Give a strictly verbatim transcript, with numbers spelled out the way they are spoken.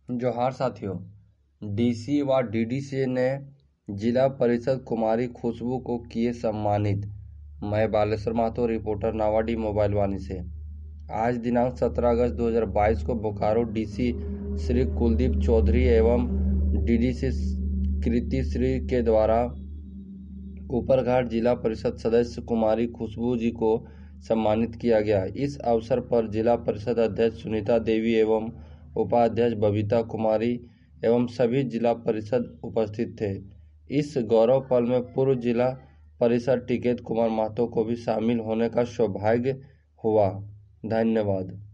जोहार साथियों। डीसी व डीडीसी ने जिला परिषद कुमारी खुशबू को किए सम्मानित। मैं बालेश्वर महतो, रिपोर्टर नावाडी मोबाइल वाणी से। आज दिनांक सत्रह अगस्त दो हज़ार बाईस को बोकारो डीसी श्री कुलदीप चौधरी एवं डीडीसी कृति श्री के द्वारा ऊपरघाट जिला परिषद सदस्य कुमारी खुशबू जी को सम्मानित किया गया। इस अवसर पर जिला परिषद अध्यक्ष सुनीता देवी एवं उपाध्यक्ष बबीता कुमारी एवं सभी जिला परिषद उपस्थित थे। इस गौरव पल में पूर्व जिला परिषद टिकैत कुमार महतो को भी शामिल होने का सौभाग्य हुआ। धन्यवाद।